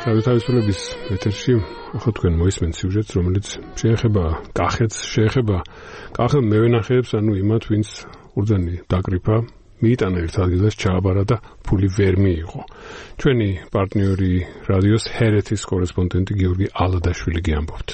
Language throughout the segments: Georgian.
თავისუფლების ეთერში ახლა თქვენ მოისმენთ სიუჟეტს, რომელიც შეეხება კახეთს, შეეხება კახელ მევენახეებს, ანუ იმათ, ვინც ყურძენი დაკრიფა, მიიტანა ერთ ადგილას, ჩააბარა და ფული ვერ მიიღო. ჩვენი პარტნიორი რადიოს ჰერეთის კორესპონდენტი გიორგი ალადაშვილი გიამბობთ.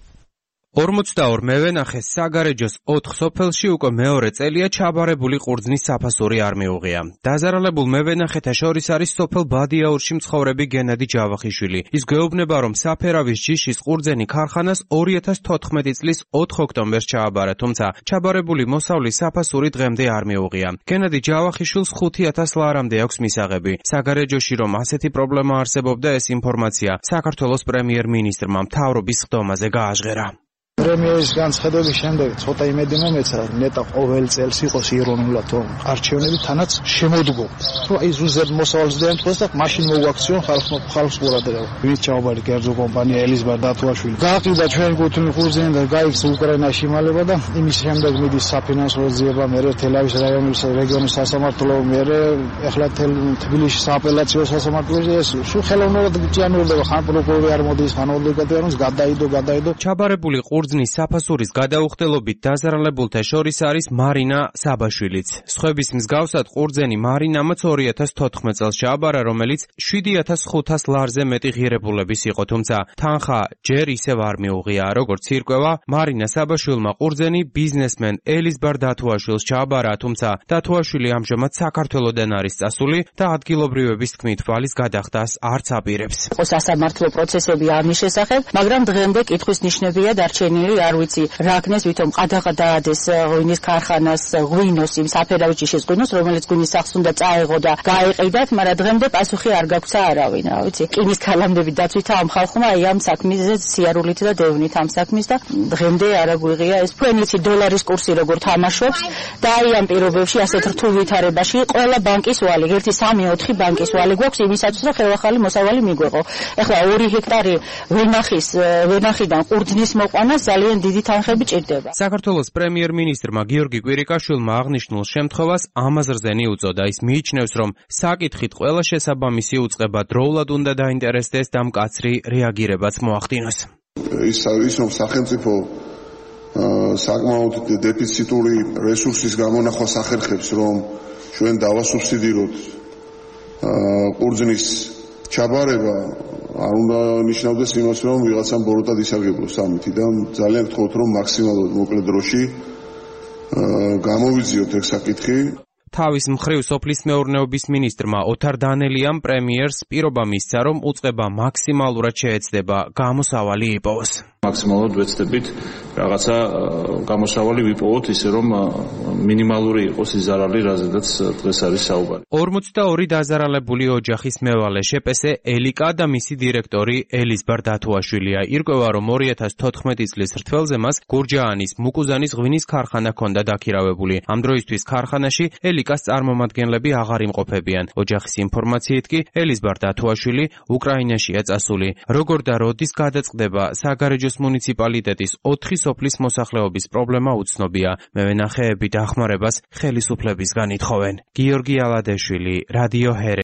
42 მევენახეს საგარეჯოს 4 სოფელში უკვე მეორე წელია ჩაბარებული ყურძნის საფასური არ მიუღია. დაზარალებულ მევენახეთა შორის არის სოფელ ბადიაურში მცხოვრები გენადი ჯავახიშვილი. ის გვეუბნება, რომ საფერავის ჯიშის ყურძენი ქარხანას 2014 წლის 4 ოქტომბერს ჩააბარა, თუმცა ჩაბარებული მოსავლის საფასური დღემდე არ მიუღია. გენადი ჯავახიშვილს 5000 ლარამდე აქვს მისაღები. საგარეჯოში რომ ასეთი პრობლემა არსებობდა, ეს ინფორმაცია საქართველოს პრემიერ-მინისტრმა მთავრობის ხდომაზე გააჟღერა. პრემიერის განცხადების შემდეგ ცოტა იმედი მომეცხრა, ნეტა ყოველ წელს იყოს ირონულად არჩევნები, თანაც შემოდგო. თუ აი ზუსტად მოსავალს დაემთხვეს და მაშინ მოგვაქციონ ხალხს ყურადღება. ვინც ჩაუბარი კერძო კომპანია ელიზბარ დათუაშვილი. გააყიდა ჩვენი კუთვნილი ყურძენი და გაიქცა უკრაინაში იმალება და იმის შემდეგ მიდის საფინანსო ძიება, მერე თელავის რეგიონის სასამართლო, მერე ეხლა თბილისის სააპელაციო სასამართლოში ეს სულ ხელოვნურად გჭიანურდება, ხან პროკურორი არ მოდის, ხან ოდეკატიანოს გადაიდო. ჩაბარებული ყურძნის საფასურის გადაუხდელობით დაზარალებულთა შორის არის მარინა საბაშვილიც. სხვების მსგავსად ყურძენი მარინამაც 2014 წელს ჩააბარა, რომელიც 7500 ლარზე მეტი ღირებულების იყო, თუმცა თანხა ჯერ ისევ არ მიუღია. როგორც ირკვევა, მარინა საბაშვილმა ყურძენი ბიზნესმენ ელიზბარ დათუაშვილს ჩააბარა, თუმცა დათუაშვილი ამჟამად საქართველოდან არის წასული და ადგილობრივების თქმით ვალის გადახდას არც აპირებს. სასამართლო პროცესები ამის შესახებ, მაგრამ დღემდე კითხვის ნიშნებია დარჩენილი. არ ვიცი რა ქნეს, ვითომ ყადაღადაადეს ღვინის ქარხანას, ღვინოს იმ საფერავის ჯიშის ღვინოს, რომელიც ღვინის სახს უნდა წაეღო და გაეყიდათ, მაგრამ დღემდე პასუხი არ გაგვცა არავინ, რა ვიცი. რკინის ქალამდები დაცვითა ამ ხალხმა აი ამ საქმეზე სიარულით და დევნით ამ საქმის და დღემდე არ აგვიღია ეს. თქვენ ვიცი დოლარის კურსი როგორ თამაშობს და აი ამ პირობებში ასეთ რთულ ვითარებაში ყველა ბანკის ვალი, 1-3-4 ბანკის ვალი გვაქვს იმისათვის, რომ ხელახალი მოსავალი მიგვეყო. ეხლა 2 ჰექტარი ვენახიდან ყურძნის მოყვანას ძალიან დიდი თანხები ჭირდება. საქართველოს პრემიერ-მინისტრმა გიორგი კვირიკაშვილმა აღნიშნულ შემთხვევას ამაზრზე მიუწოდა. ის მიიჩნევს, რომ საკითხით ყველა შესაბამისი უწყება დროულად უნდა დაინტერესდეს და მკაცრი რეაგირებაც მოახდინოს. ის რომ სახელმწიფო საკმაოდ დეფიციტური რესურსის გამონახვა სახერხებს, რომ ჩვენ დავასუბსიდიროთ ყურძნის ჩაბარება, არ უნდა ნიშნავდეს იმას, რომ ვიღაცამ ბოროტად ისარგებლოს ამით და ძალიან გთხოვთ, რომ მაქსიმალურად მოკლე დროში გამოვიძიოთ ეს საკითხი. თავის მხრივ სოფლის მეურნეობის მინისტრმა ოთარ დანელიამ პრემიერს პირობა მისცა, რომ უწყება მაქსიმალურად შეეცდება გამოსავალი იპოვოს. მაქსიმალურად ვეცდებით რაღაცა გამოსავალი ვიპოვოთ, ისე რომ მინიმალური იყოს ის ზარალი, რაზედაც დღეს არის საუბარი. 42 დაზარალებული ოჯახის მევალე შეპესე ელიკა და მისი დირექტორი ელიზბარ დათუაშვილია. ირკვევა, რომ 2014 წლის რთველზე მას გურჯაანის მუკუზანის ღვინის ქარხანა ჰქონდა დაქირავებული. ამ დროისთვის ქარხანაში ელიკას წარმომადგენლები აღარ იმყოფებიან. ოჯახის ინფორმაციით კი ელიზბარ დათუაშვილი უკრაინაშია წასული. როგორ და როდის გადაწყდება საგარეჯოს მუნიციპალიტეტის 4 სოფლის მოსახლეობის პრობლემა უცნობია. მევენახეები დახმარებას ხელისუფლებისგან ითხოვენ. გიორგი ალადაშვილი, რადიო ჰერეთი.